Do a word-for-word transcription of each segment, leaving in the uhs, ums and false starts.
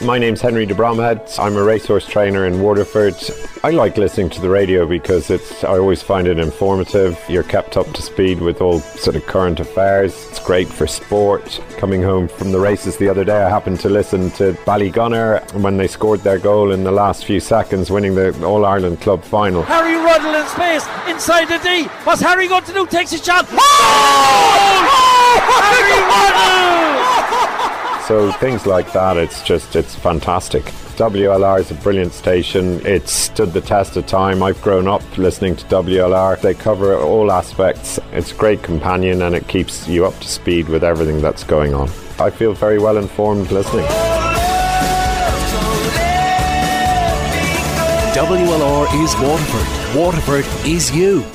My name's Henry de Bromhead. I'm a racehorse trainer in Waterford. I like listening to the radio because it's. I always find it informative. You're kept up to speed with all sort of current affairs. It's great for sport. Coming home from the races the other day, I happened to listen to Ballygunner when they scored their goal in the last few seconds, winning the All-Ireland Club final. Harry Ruddle in space, inside the D. What's Harry going to do? Takes a shot. Oh! Oh! Harry Ruddle! So things like that, it's just, it's fantastic. W L R is a brilliant station. It's stood the test of time. I've grown up listening to W L R. They cover all aspects. It's a great companion and it keeps you up to speed with everything that's going on. I feel very well informed listening. W L R is Waterford. Waterford is you.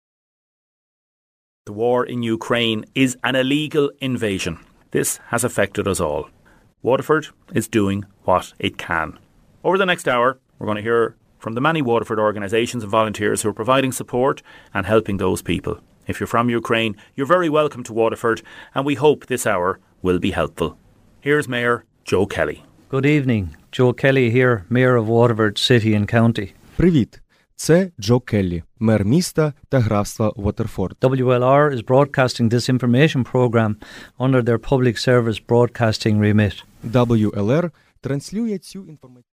The war in Ukraine is an illegal invasion. This has affected us all. Waterford is doing what it can. Over the next hour, we're going to hear from the many Waterford organisations and volunteers who are providing support and helping those people. If you're from Ukraine, you're very welcome to Waterford, and we hope this hour will be helpful. Here's Mayor Joe Kelly. Good evening. Joe Kelly here, Mayor of Waterford City and County. Привіт. Це Джо Келлі, мер міста та графства Waterford. W L R is broadcasting this information program under their public service broadcasting remit. W L R транслює цю інформацію.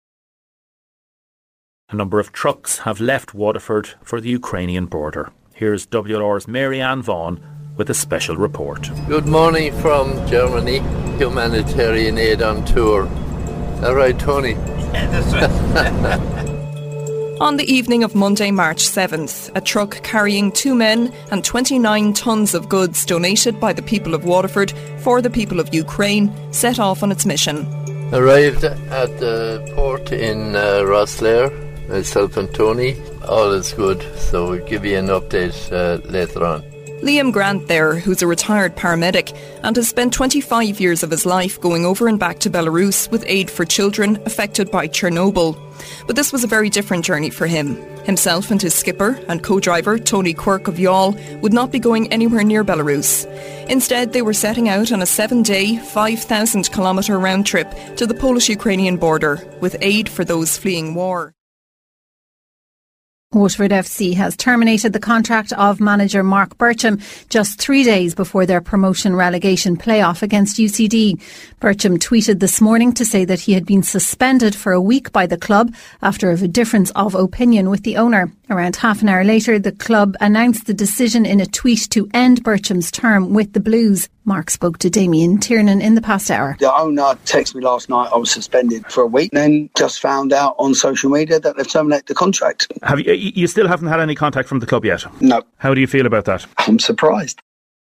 A number of trucks have left Waterford for the Ukrainian border. Here's W L R's Mary-Ann Vaughan with a special report. Good morning from Germany. Humanitarian aid on tour. All right, Tony? Yeah, that's right. On the evening of Monday, March seventh, a truck carrying two men and twenty-nine tonnes of goods donated by the people of Waterford for the people of Ukraine set off on its mission. Arrived at the port in uh, Rosslare, myself and Tony. All is good, so we'll give you an update uh, later on. Liam Grant there, who's a retired paramedic and has spent twenty-five years of his life going over and back to Belarus with aid for children affected by Chernobyl. But this was a very different journey for him. Himself and his skipper and co-driver, Tony Quirk of Youghal, would not be going anywhere near Belarus. Instead, they were setting out on a seven-day, five thousand kilometre round trip to the Polish-Ukrainian border with aid for those fleeing war. Waterford F C has terminated the contract of manager Mark Bircham just three days before their promotion-relegation playoff against U C D. Bircham tweeted this morning to say that he had been suspended for a week by the club after a difference of opinion with the owner. Around half an hour later, the club announced the decision in a tweet to end Bircham's term with the Blues. Mark spoke to Damien Tiernan in the past hour. The owner texted me last night I was suspended for a week, then just found out on social media that they've terminated the contract. Have you, you still haven't had any contact from the club yet? No. How do you feel about that? I'm surprised.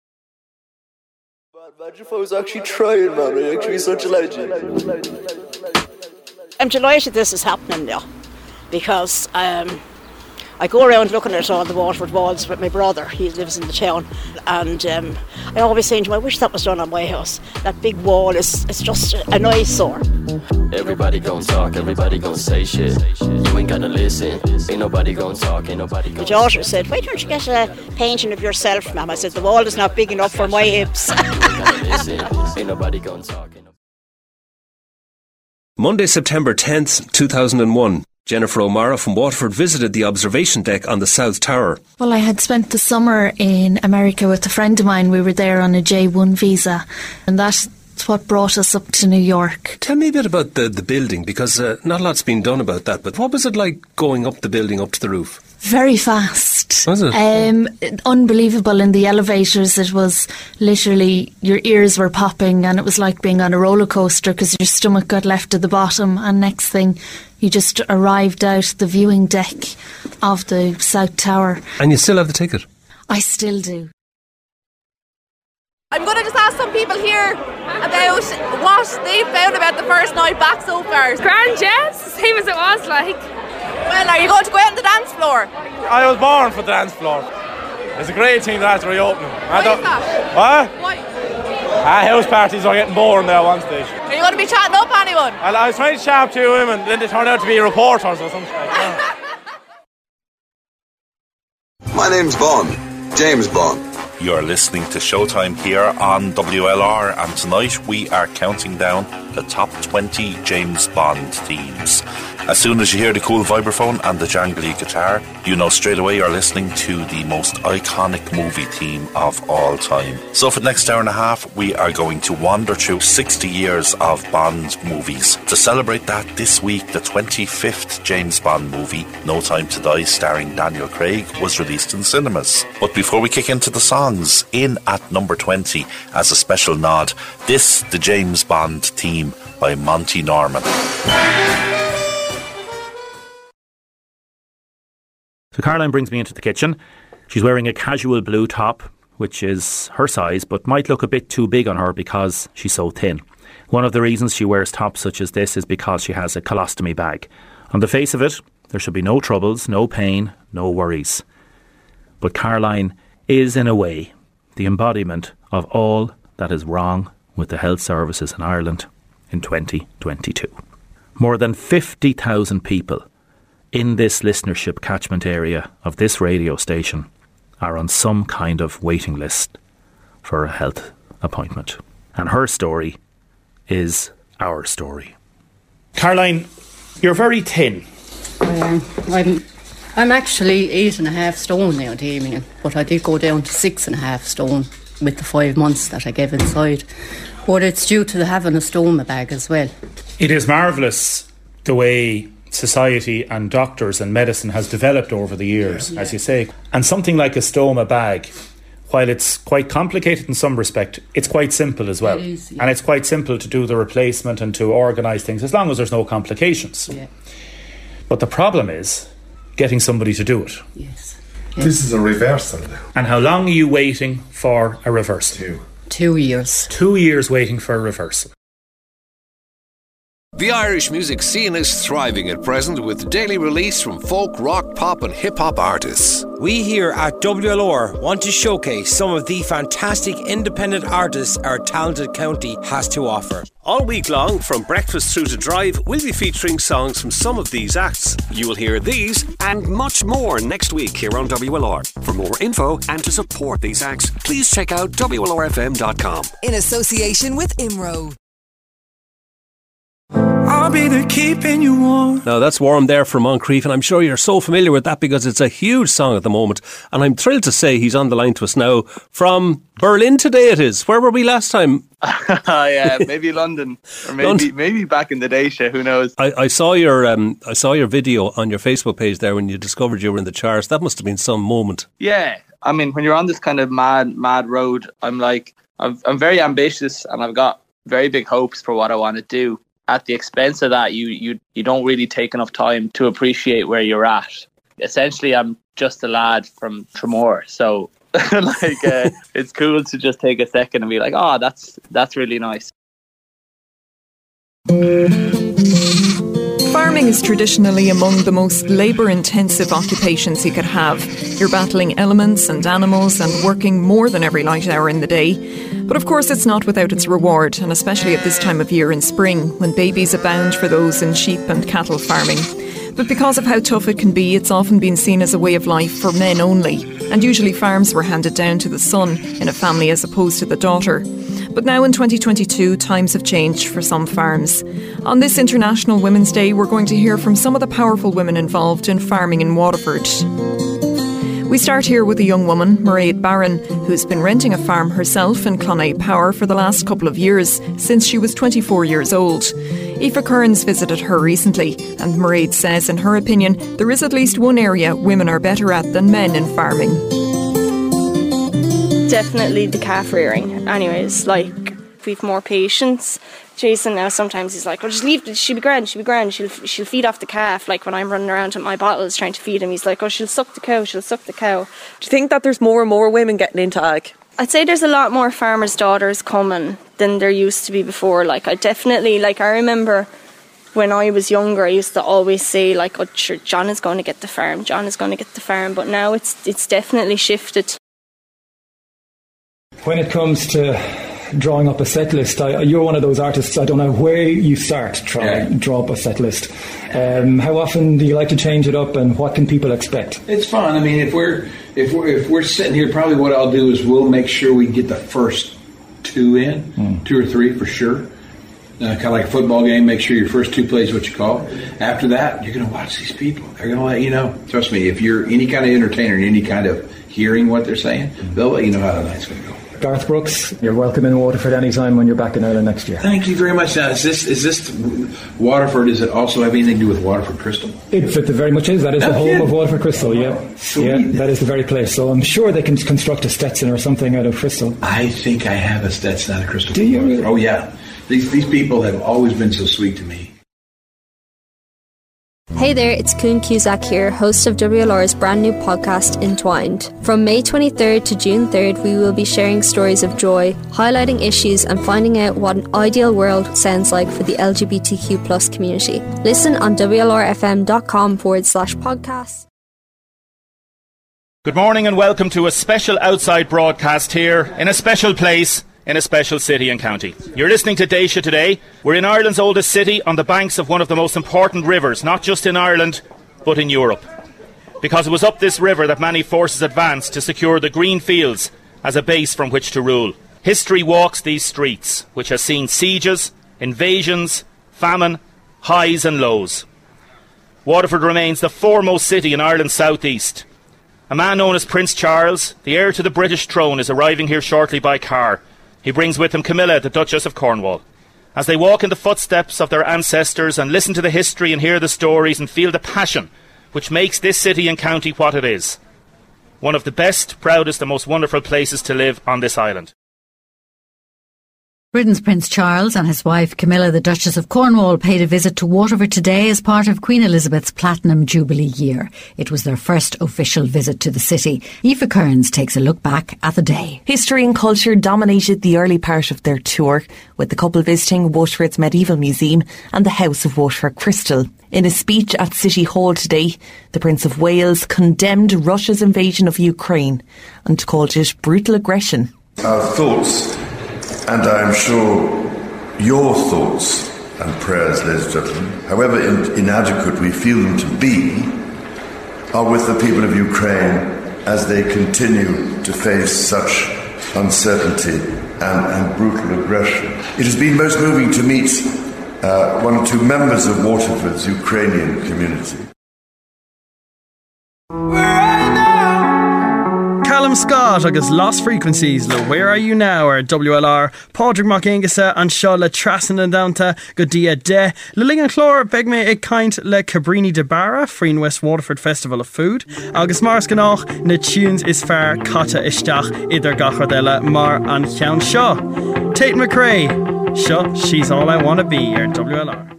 Imagine if I was actually trying, man. I'd actually be such a legend. I'm delighted this is happening now, because um, I go around looking at all the Waterford walls with my brother. He lives in the town, and um, I always say to him, I wish that was done on my house. That big wall is it's just an eyesore. Everybody gon' talk, everybody gon' say shit. You ain't gonna listen. Ain't nobody gon' talk, ain't nobody gon' My daughter said, why don't you get a painting of yourself, Mum? I said, the wall is not big enough for my hips. Ain't nobody gon' talk. Monday, September tenth, two thousand one. Jennifer O'Mara from Waterford visited the observation deck on the South Tower. Well, I had spent the summer in America with a friend of mine. We were there on a J one visa, and that's what brought us up to New York. Tell me a bit about the, the building, because uh, not a lot's been done about that, but what was it like going up the building, up to the roof? Very fast. Was it? Um, unbelievable. In the elevators, it was literally, your ears were popping, and it was like being on a roller coaster because your stomach got left at the bottom, and next thing you just arrived out the viewing deck of the South Tower. And you still have the ticket? I still do. I'm going to just ask some people here about what they found about the first night back so far. Grand, yes, same as it was like. Well, are you going to go out on the dance floor? I was born for the dance floor. It's a great thing that it's reopening. Why I don't, is that? What? Why? Ah, house parties are getting boring there at one stage. Are you going to be chatting up anyone? I, I was trying to chat up two women, then they turned out to be reporters or something like that. My name's Bond, James Bond. You're listening to Showtime here on W L R, and tonight we are counting down the top twenty James Bond themes. As soon as you hear the cool vibraphone and the jangly guitar, you know straight away you're listening to the most iconic movie theme of all time. So for the next hour and a half, we are going to wander through sixty years of Bond movies. To celebrate that, this week, the twenty-fifth James Bond movie, No Time to Die, starring Daniel Craig, was released in cinemas. But before we kick into the songs, in at number twenty, as a special nod, this, the James Bond theme by Monty Norman. So Caroline brings me into the kitchen. She's wearing a casual blue top, which is her size, but might look a bit too big on her because she's so thin. One of the reasons she wears tops such as this is because she has a colostomy bag. On the face of it, there should be no troubles, no pain, no worries. But Caroline is, in a way, the embodiment of all that is wrong with the health services in Ireland in twenty twenty-two. More than fifty thousand people in this listenership catchment area of this radio station are on some kind of waiting list for a health appointment. And her story is our story. Caroline, you're very thin. I am. I'm, I'm actually eight and a half stone now, Damien, but I did go down to six and a half stone with the five months that I gave inside. But it's due to having a stoma bag as well. It is marvellous the way society and doctors and medicine has developed over the years, yeah. as you say. And something like a stoma bag, while it's quite complicated in some respect, it's quite simple as well. It is, yeah. And it's quite simple to do the replacement and to organise things, as long as there's no complications. Yeah. But the problem is getting somebody to do it. Yes. yes. This is a reversal. And how long are you waiting for a reversal? Two. Two years. Two years waiting for a reversal. The Irish music scene is thriving at present with daily release from folk, rock, pop and hip-hop artists. We here at W L R want to showcase some of the fantastic independent artists our talented county has to offer. All week long, from breakfast through to drive, we'll be featuring songs from some of these acts. You will hear these and much more next week here on W L R. For more info and to support these acts, please check out W L R F M dot com. In association with I M R O. I'll be there keeping you warm. Now that's Warm there from Moncrief, and I'm sure you're so familiar with that because it's a huge song at the moment. And I'm thrilled to say he's on the line to us now from Berlin today. It is. Where were we last time? yeah, maybe London, or maybe London. maybe back in the day. Who knows? I, I saw your um, I saw your video on your Facebook page there when you discovered you were in the charts. That must have been some moment. Yeah, I mean, when you're on this kind of mad mad road, I'm like, I'm, I'm very ambitious, and I've got very big hopes for what I want to do. At the expense of that, you you you don't really take enough time to appreciate where you're at. Essentially, I'm just a lad from Tramore, so like uh, it's cool to just take a second and be like, oh, that's that's really nice. Farming is traditionally among the most labour-intensive occupations you could have. You're battling elements and animals and working more than every light hour in the day. But of course it's not without its reward, and especially at this time of year in spring, when babies abound for those in sheep and cattle farming. But because of how tough it can be, it's often been seen as a way of life for men only, and usually farms were handed down to the son in a family as opposed to the daughter. But now in twenty twenty-two, times have changed for some farms. On this International Women's Day, we're going to hear from some of the powerful women involved in farming in Waterford. We start here with a young woman, Mairead Barron, who's been renting a farm herself in Clonea Power for the last couple of years, since she was twenty-four years old. Aoife Kearns visited her recently, and Mairead says, in her opinion, there is at least one area women are better at than men in farming. Definitely the calf rearing. Anyways, like, we've more patience. Jason now sometimes he's like, well, just leave it, she'll be grand, she'll be grand, she'll, she'll feed off the calf. Like when I'm running around with my bottles trying to feed him, he's like, oh, she'll suck the cow, she'll suck the cow. Do you think that there's more and more women getting into ag? I'd say there's a lot more farmers' daughters coming than there used to be before. Like I definitely, like I remember when I was younger, I used to always say like, oh, sure, John is going to get the farm, John is going to get the farm. But now it's it's definitely shifted. When it comes to drawing up a set list. I, you're one of those artists, I don't know where you start trying yeah. to draw up a set list. Um, how often do you like to change it up, and what can people expect? It's fun. I mean, if we're if we're if we're sitting here, probably what I'll do is we'll make sure we get the first two in, mm. two or three for sure. Uh, kind of like a football game, make sure your first two plays what you call. After that, you're going to watch these people. They're going to let you know. Trust me, if you're any kind of entertainer and any kind of hearing what they're saying, they'll let you know how the night's going to go. Garth Brooks, you're welcome in Waterford anytime when you're back in Ireland next year. Thank you very much. Now, is this is this Waterford? Does it also have anything to do with Waterford Crystal? It, it very much is. That is oh, the home yeah. of Waterford Crystal. Yeah, Sweet. yeah, that is the very place. So I'm sure they can construct a Stetson or something out of crystal. I think I have a Stetson out of crystal. Do you really? Oh yeah. These these people have always been so sweet to me. Hey there, it's Kuhn Cusack here, host of W L R's brand new podcast, Entwined. From May twenty-third to June third, we will be sharing stories of joy, highlighting issues and finding out what an ideal world sounds like for the L G B T Q plus community. Listen on WLRFM.com forward slash podcasts. Good morning and welcome to a special outside broadcast here in a special place in a special city and county. You're listening to Daisha today. We're in Ireland's oldest city on the banks of one of the most important rivers, not just in Ireland, but in Europe. Because it was up this river that many forces advanced to secure the green fields as a base from which to rule. History walks these streets, which has seen sieges, invasions, famine, highs and lows. Waterford remains the foremost city in Ireland's southeast. A man known as Prince Charles, the heir to the British throne, is arriving here shortly by car. He brings with him Camilla, the Duchess of Cornwall. As they walk in the footsteps of their ancestors and listen to the history and hear the stories and feel the passion which makes this city and county what it is. One of the best, proudest and most wonderful places to live on this island. Britain's Prince Charles and his wife Camilla, the Duchess of Cornwall, paid a visit to Waterford today as part of Queen Elizabeth's Platinum Jubilee year. It was their first official visit to the city. Aoife Kearns takes a look back at the day. History and culture dominated the early part of their tour, with the couple visiting Waterford's Medieval Museum and the House of Waterford Crystal. In a speech at City Hall today, the Prince of Wales condemned Russia's invasion of Ukraine and called it brutal aggression. Our thoughts, and I am sure your thoughts and prayers, ladies and gentlemen, however in- inadequate we feel them to be, are with the people of Ukraine as they continue to face such uncertainty and, and brutal aggression. It has been most moving to meet uh, one or two members of Waterford's Ukrainian community. Callum Scott agus Lost Frequencies le Where Are You Now ar W L R, Padraig Macingasa an seo le Trasan an Danta go dia de le ling an chlór beg me ag caint le Cabrini de Barra Freen West Waterford Festival of Food agus mars ganach na tunes is fear cata isteach idir gachardella mar an chean seo. Tate McRae, seo She's All I Wanna Be ar W L R.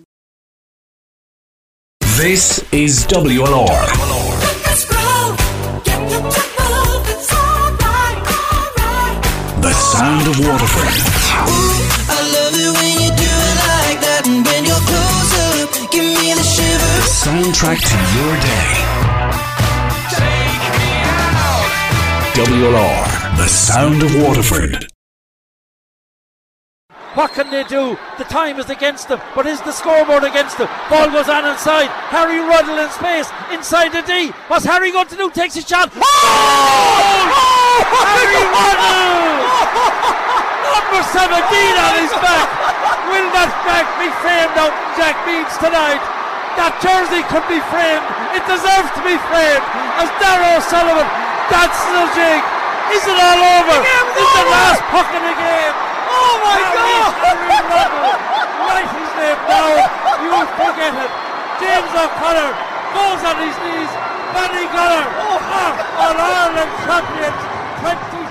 This is W L R. The sound of Waterford. I love it when you do it like that, and when you're close up, give me the shivers. The soundtrack to your day. Take me out. W L R, the sound of Waterford. What can they do? The time is against them, but is the scoreboard against them? Ball goes on inside. Harry Ruddle in space, inside the D. What's Harry going to do? Takes a shot. Oh! Oh! Harry Ruddle! Number seventeen on his back. Will that back be framed out Jack Meads tonight? That jersey could be framed. It deserves to be framed. As Darragh O'Sullivan dances a jig. Is it all over? Is the last puck in the game? Oh my God! Harry Ruddle, write his name down. You will forget it. James O'Connor goes on his knees. Manny Gunner are on Ireland champions twenty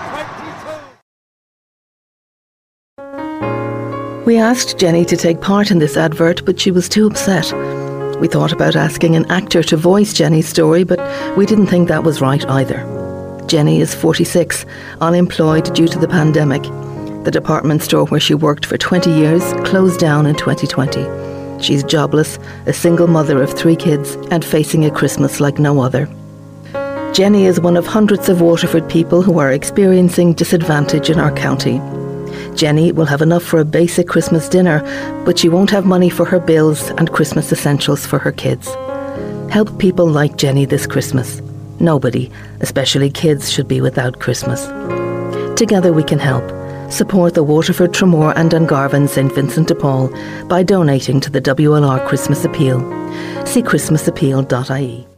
twenty-two. We asked Jenny to take part in this advert, but she was too upset. We thought about asking an actor to voice Jenny's story, but we didn't think that was right either. Jenny is forty-six, unemployed due to the pandemic. The department store where she worked for twenty years closed down in twenty twenty. She's jobless, a single mother of three kids, and facing a Christmas like no other. Jenny is one of hundreds of Waterford people who are experiencing disadvantage in our county. Jenny will have enough for a basic Christmas dinner, but she won't have money for her bills and Christmas essentials for her kids. Help people like Jenny this Christmas. Nobody, especially kids, should be without Christmas. Together we can help. Support the Waterford, Tramore and Dungarvan St Vincent de Paul by donating to the W L R Christmas Appeal. See christmas appeal dot I E.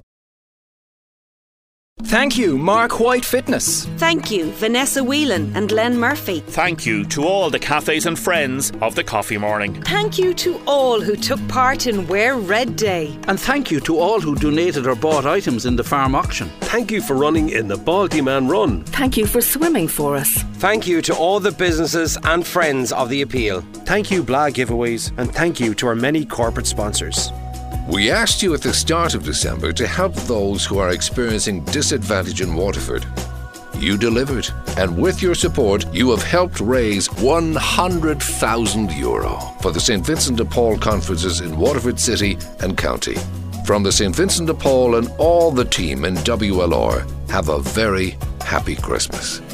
Thank you, Mark White Fitness. Thank you, Vanessa Whelan and Len Murphy. Thank you to all the cafes and friends of the Coffee Morning. Thank you to all who took part in Wear Red Day. And thank you to all who donated or bought items in the farm auction. Thank you for running in the Baldyman Run. Thank you for swimming for us. Thank you to all the businesses and friends of the appeal. Thank you, Blah Giveaways, and thank you to our many corporate sponsors. We asked you at the start of December to help those who are experiencing disadvantage in Waterford. You delivered, and with your support, you have helped raise one hundred thousand euro for the St Vincent de Paul conferences in Waterford City and County. From the St Vincent de Paul and all the team in W L R, have a very happy Christmas.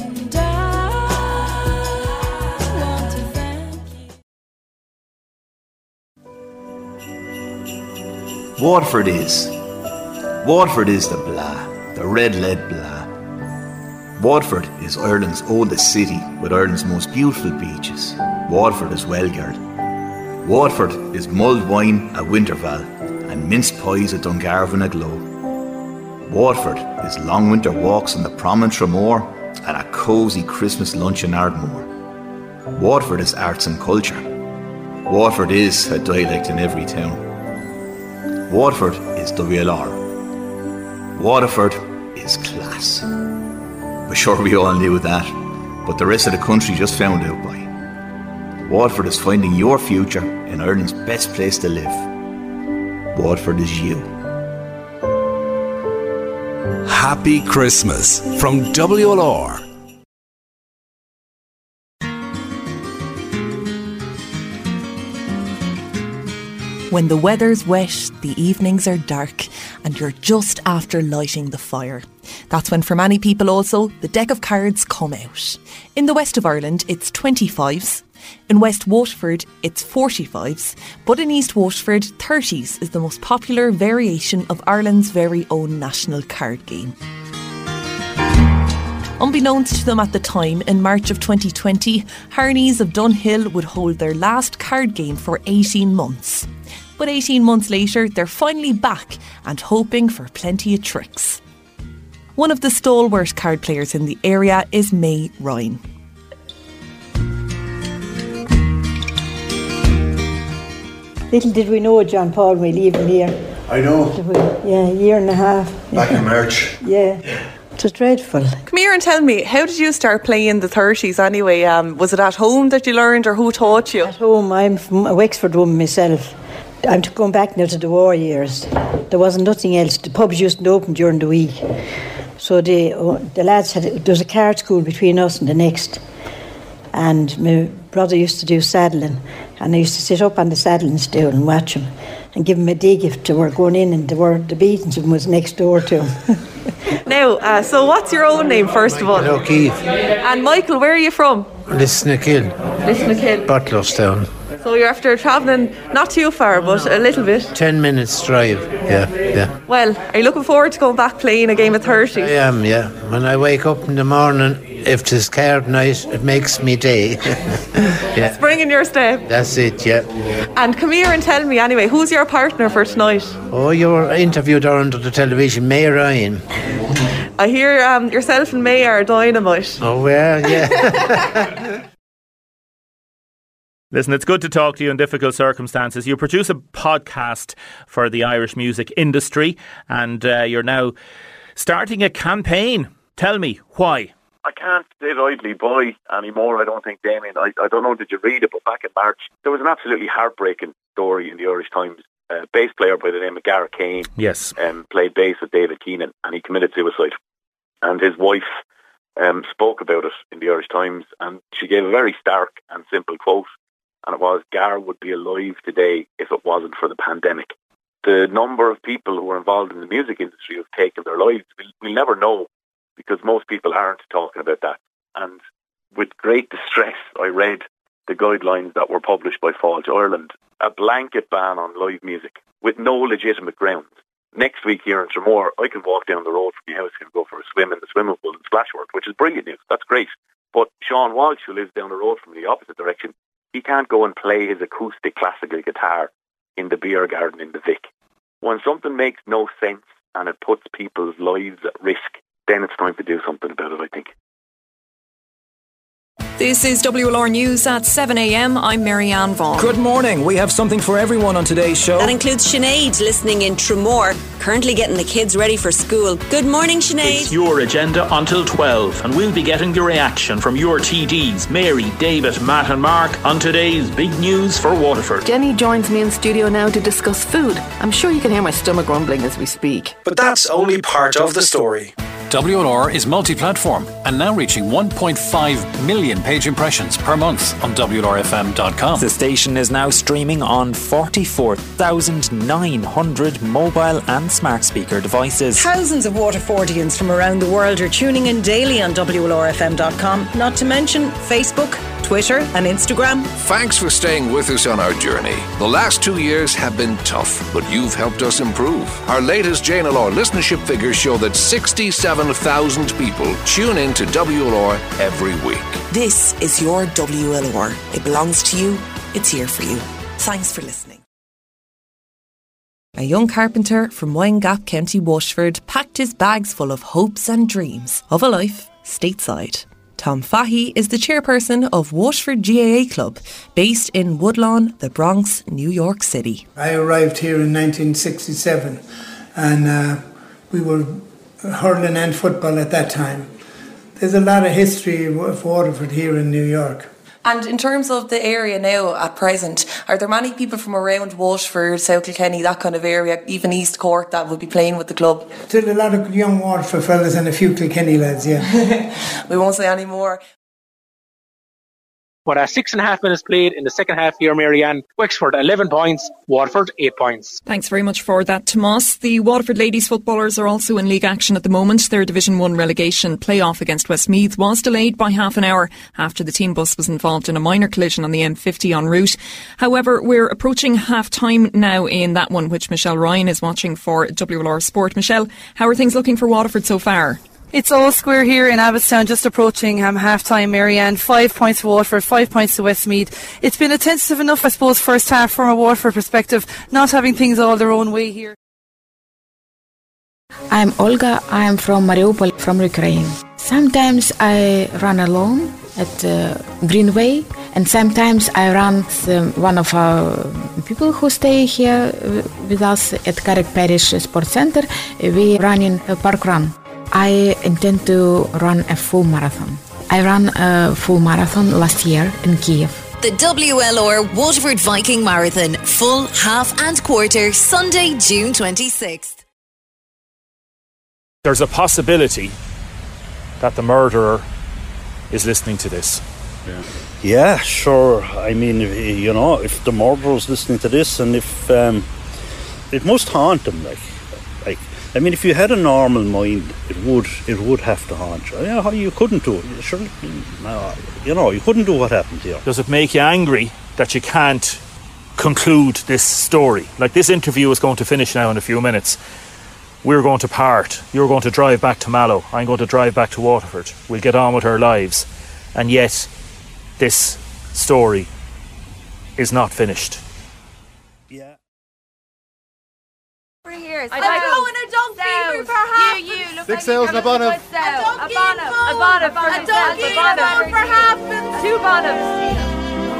Waterford is. Waterford is the Blah, the red lead Blah. Waterford is Ireland's oldest city with Ireland's most beautiful beaches. Waterford is Wellgirl. Waterford is mulled wine at Winterval and minced pies at Dungarvan aglow. Waterford is long winter walks on the prom in Tramore and a cosy Christmas lunch in Ardmore. Waterford is arts and culture. Waterford is a dialect in every town. Waterford is W L R. Waterford is class. We're sure we all knew that, but the rest of the country just found out by. Waterford is finding your future in Ireland's best place to live. Waterford is you. Happy Christmas from W L R. When the weather's wet, the evenings are dark, and you're just after lighting the fire. That's when, for many people also, the deck of cards come out. In the west of Ireland, it's twenty-fives. In West Waterford, it's forty-fives. But in East Waterford, thirties is the most popular variation of Ireland's very own national card game. Unbeknownst to them at the time, in March of twenty twenty, Harneys of Dunhill would hold their last card game for eighteen months. But eighteen months later, they're finally back and hoping for plenty of tricks. One of the stalwart card players in the area is May Ryan. Little did we know John Paul when we leave him here. I know. Yeah, a year and a half. Back in March. Yeah. It was dreadful. Come here and tell me, how did you start playing in the thirties anyway? Um, was it at home that you learned, or who taught you? At home. I'm from a Wexford woman myself. I'm going back now to the war years. There wasn't nothing else. The pubs used to open during the week. So the, the lads had, there was a card school between us and the next. And my brother used to do saddling. And I used to sit up on the saddling stool and watch him and give him a dig if they were going in, and they were, the beatings of him was next door to him. Now, uh, so what's your own name, first of all? Michael O'Keefe. And Michael, where are you from? Lisnakill. Lisnakill. Butlerstown. So you're after travelling not too far, but a little bit. Ten minutes drive, yeah, yeah. Well, are you looking forward to going back playing a game of thirty? I am, yeah. When I wake up in the morning, if it's card night, it makes me day. Yeah. Spring in your step. That's it, yeah. And come here and tell me anyway, who's your partner for tonight? Oh, you were interviewed her under the television, May Ryan. I hear um, yourself and May are dynamite. Oh, well, yeah. Listen, it's good to talk to you in difficult circumstances. You produce a podcast for the Irish music industry, and uh, you're now starting a campaign. Tell me, why? I can't sit idly by anymore, I don't think, Damien. I, I don't know, did you read it, but back in March, there was an absolutely heartbreaking story in the Irish Times. A bass player by the name of Gareth Kane yes. um, played bass with David Keenan, and he committed suicide. And his wife um, spoke about it in the Irish Times, and she gave a very stark and simple quote. And it was, Gar would be alive today if it wasn't for the pandemic. The number of people who are involved in the music industry who have taken their lives, we'll, we'll never know, because most people aren't talking about that. And with great distress, I read the guidelines that were published by Fáilte Ireland, a blanket ban on live music with no legitimate grounds. Next week here in Tramore, I can walk down the road from my house and go for a swim in the swimming pool in Splashwork, which is brilliant news. That's great. But Sean Walsh, who lives down the road from the opposite direction, he can't go and play his acoustic classical guitar in the beer garden in the Vic. When something makes no sense and it puts people's lives at risk, then it's time to do something about it, I think. This is W L R News at seven a m. I'm Marianne Vaughan. Good morning. We have something for everyone on today's show. That includes Sinead listening in Tramore, currently getting the kids ready for school. Good morning, Sinead. It's your agenda until twelve, and we'll be getting your reaction from your T Ds, Mary, David, Matt and Mark, on today's big news for Waterford. Jenny joins me in studio now to discuss food. I'm sure you can hear my stomach rumbling as we speak. But that's only part of the story. W L R is multi-platform and now reaching one point five million page impressions per month on W L R F M dot com. The station is now streaming on forty-four thousand nine hundred mobile and smart speaker devices. Thousands of Waterfordians from around the world are tuning in daily on W L R F M dot com, not to mention Facebook, Twitter and Instagram. Thanks for staying with us on our journey. The last two years have been tough, but you've helped us improve. Our latest J N L R listenership figures show that sixty-seven thousand people tune in to W L R every week. This is your W L R. It belongs to you. It's here for you. Thanks for listening. A young carpenter from Windgap, County Waterford, packed his bags full of hopes and dreams of a life stateside. Tom Fahey is the chairperson of Waterford G A A Club, based in Woodlawn, the Bronx, New York City. I arrived here in nineteen sixty-seven and uh, we were hurling and football at that time. There's a lot of history of Waterford here in New York. And in terms of the area now at present, are there many people from around Waterford, South Kilkenny, that kind of area, even East Cork, that would be playing with the club? Still a lot of young Waterford fellas and a few Kilkenny lads, yeah. We won't say any more. But uh, six and a half minutes played in the second half here, Marianne. Wexford eleven points, Waterford eight points. Thanks very much for that, Tomas. The Waterford ladies footballers are also in league action at the moment. Their Division one relegation playoff against Westmeath was delayed by half an hour after the team bus was involved in a minor collision on the M fifty en route. However, we're approaching half time now in that one, which Michelle Ryan is watching for W L R Sport. Michelle, how are things looking for Waterford so far? It's all square here in Abbottstown, just approaching um, half-time, Marianne. Five points for Waterford, five points to Westmeath. It's been a tentative enough, I suppose, first half from a Waterford perspective, not having things all their own way here. I'm Olga. I'm from Mariupol, from Ukraine. Sometimes I run alone at uh, Greenway, and sometimes I run with um, one of our people who stay here with us at Carrick Parish Sports Centre. We running a park run. I intend to run a full marathon. I ran a full marathon last year in Kiev. The W L R Waterford Viking Marathon, full, half and quarter, Sunday, June twenty-sixth. There's a possibility that the murderer is listening to this. Yeah, yeah sure. I mean, you know, if the murderer's listening to this, and if um, it must haunt them, like, like. I mean, if you had a normal mind, it would it would have to haunt you. You know, you couldn't do it. Sure, you know, you couldn't do what happened here. Does it make you angry that you can't conclude this story? Like, this interview is going to finish now in a few minutes. We're going to part. You're going to drive back to Mallow. I'm going to drive back to Waterford. We'll get on with our lives. And yet, this story is not finished. Years. I don't know, and I don't feel for half. You, you, look Six like sales and a bonnet. A bonnet, a bonnet for I don't yourself, a give bonnet for half. Two bonnets.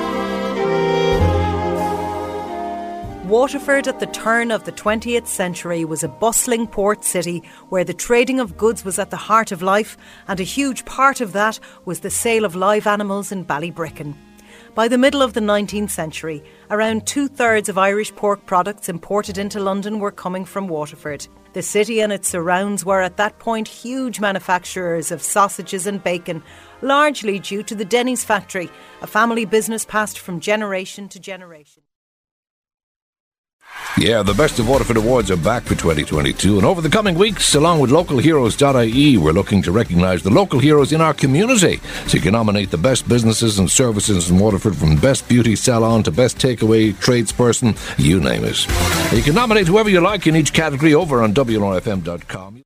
Waterford at the turn of the twentieth century was a bustling port city where the trading of goods was at the heart of life, and a huge part of that was the sale of live animals in Ballybricken. By the middle of the nineteenth century, around two-thirds of Irish pork products imported into London were coming from Waterford. The city and its surrounds were at that point huge manufacturers of sausages and bacon, largely due to the Denny's factory, a family business passed from generation to generation. Yeah, the Best of Waterford Awards are back for twenty twenty-two, and over the coming weeks, along with local heroes dot I E, we're looking to recognise the local heroes in our community. So you can nominate the best businesses and services in Waterford, from best beauty salon to best takeaway tradesperson, you name it. And you can nominate whoever you like in each category over on W L R F M dot com.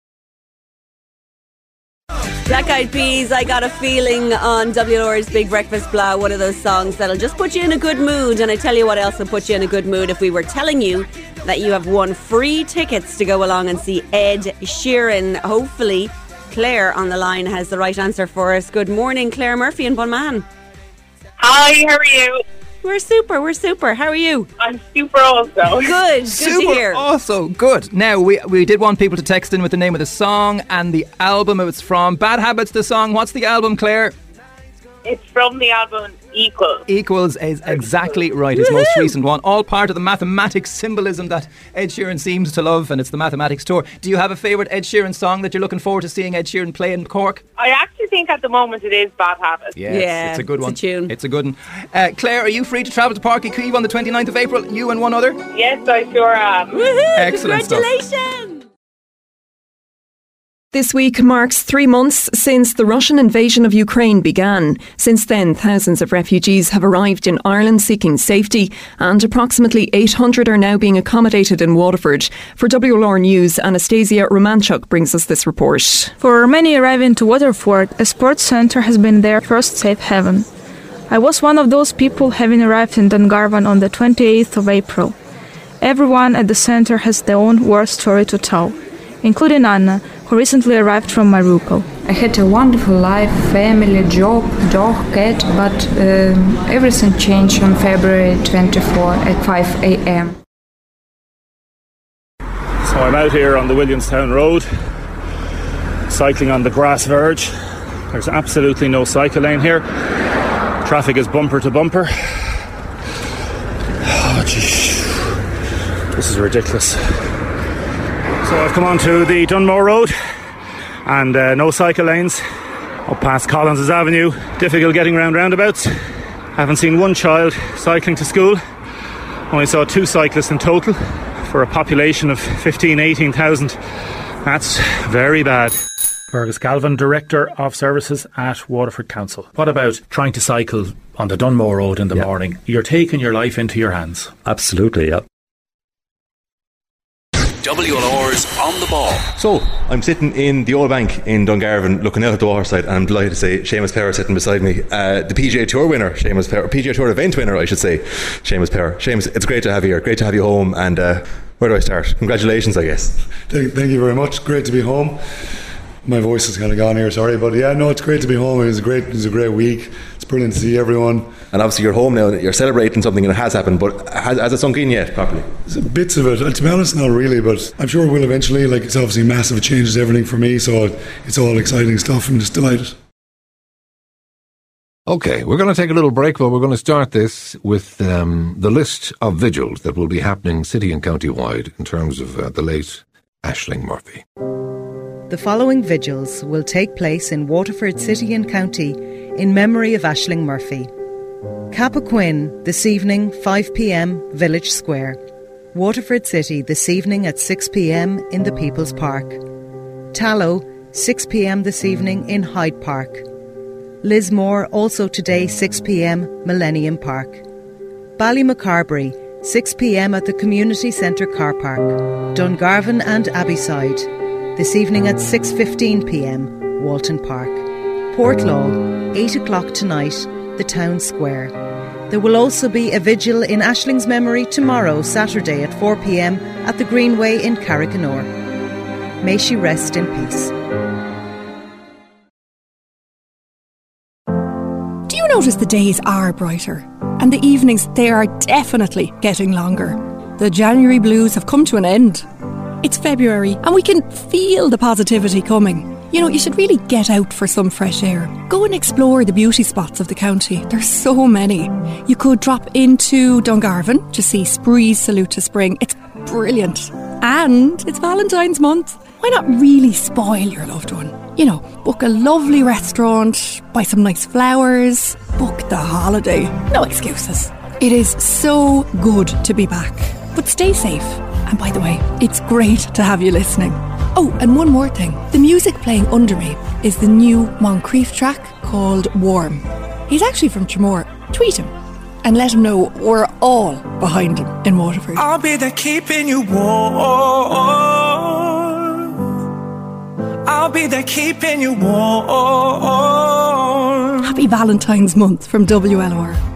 Black Eyed Peas, I Got a Feeling on W L R's Big Breakfast Blah, one of those songs that'll just put you in a good mood. And I tell you what else will put you in a good mood, if we were telling you that you have won free tickets to go along and see Ed Sheeran. Hopefully Claire on the line has the right answer for us. Good morning, Claire Murphy in Bunman. Hi, how are you? We're super, we're super. How are you? I'm super also. Good, good super to hear. Also good. Now, we we did want people to text in with the name of the song and the album it's from. Bad Habits, the song. What's the album, Claire? It's from the album Equals. Equals is exactly right. His most recent one. All part of the mathematics symbolism that Ed Sheeran seems to love, and it's the Mathematics Tour. Do you have a favourite Ed Sheeran song that you're looking forward to seeing Ed Sheeran play in Cork? I actually think at the moment it is Bad Habits. Yes, yeah, it's a good one. It's a tune. It's a good one. Uh, Claire, are you free to travel to Páirc Uí Chaoimh on the twenty-ninth of April? You and one other? Yes, I sure am. Woohoo! Excellent Congratulations! stuff. This week marks three months since the Russian invasion of Ukraine began. Since then, thousands of refugees have arrived in Ireland seeking safety, and approximately eight hundred are now being accommodated in Waterford. For W L R News, Anastasia Romanchuk brings us this report. For many arriving to Waterford, a sports centre has been their first safe haven. I was one of those people having arrived in Dungarvan on the twenty-eighth of April. Everyone at the centre has their own war story to tell, including Anna, who recently arrived from Mariupol. I had a wonderful life, family, job, dog, cat, but um, everything changed on February twenty-fourth at five a.m. So I'm out here on the Williamstown Road, cycling on the grass verge. There's absolutely no cycle lane here. Traffic is bumper to bumper. Oh, geez. This is ridiculous. So I've come onto the Dunmore Road, and uh, no cycle lanes up past Collins's Avenue. Difficult getting around roundabouts. Haven't seen one child cycling to school. Only saw two cyclists in total for a population of fifteen, eighteen thousand. That's very bad. Fergus Galvin, Director of Services at Waterford Council. What about trying to cycle on the Dunmore Road in the yeah. morning? You're taking your life into your hands. Absolutely, yeah. W L R's On the Ball. So, I'm sitting in the Old Bank in Dungarvan looking out at the waterside, and I'm delighted to say Seamus Power sitting beside me. Uh, the P G A Tour winner, Seamus Power, P G A Tour event winner, I should say, Seamus Power. Seamus, it's great to have you here, great to have you home, and uh, where do I start? Congratulations, I guess. Thank, thank you very much, great to be home. My voice is kind of gone here, sorry, but yeah, no, it's great to be home. It was a great, it was a great week. It's brilliant to see everyone. And obviously you're home now, you're celebrating something and it has happened, but has, has it sunk in yet properly? Bits of it, to be honest, not really, but I'm sure it will eventually. Like, it's obviously massive, it changes everything for me, so it's all exciting stuff and just delighted. Okay, we're going to take a little break, but we're going to start this with um, the list of vigils that will be happening city and county wide in terms of uh, the late Aisling Murphy. The following vigils will take place in Waterford City and County in memory of Aisling Murphy. Cappoquin this evening, five p.m, Village Square. Waterford City this evening at six p.m. in the People's Park. Tallow, six p.m. this evening in Hyde Park. Lismore also today, six p.m, Millennium Park. Ballymacarbery, six p.m. at the Community Centre Car Park. Dungarvan and Abbeyside this evening at six fifteen p.m, Walton Park. Portlaw, eight o'clock tonight, the Town Square. There will also be a vigil in Aisling's memory tomorrow, Saturday at four p.m. at the Greenway in Carricanore. May she rest in peace. Do you notice the days are brighter? And the evenings, they are definitely getting longer. The January blues have come to an end. It's February and we can feel the positivity coming. You know, you should really get out for some fresh air. Go and explore the beauty spots of the county. There's so many. You could drop into Dungarvan to see Spree's Salute to Spring. It's brilliant. And it's Valentine's month. Why not really spoil your loved one? You know, book a lovely restaurant, buy some nice flowers, book the holiday. No excuses. It is so good to be back. But stay safe. And by the way, it's great to have you listening. Oh, and one more thing. The music playing under me is the new Moncrief track called Warm. He's actually from Tremor. Tweet him and let him know we're all behind him in Waterford. I'll be there keeping you warm. I'll be there keeping you warm. Happy Valentine's Month from W L R.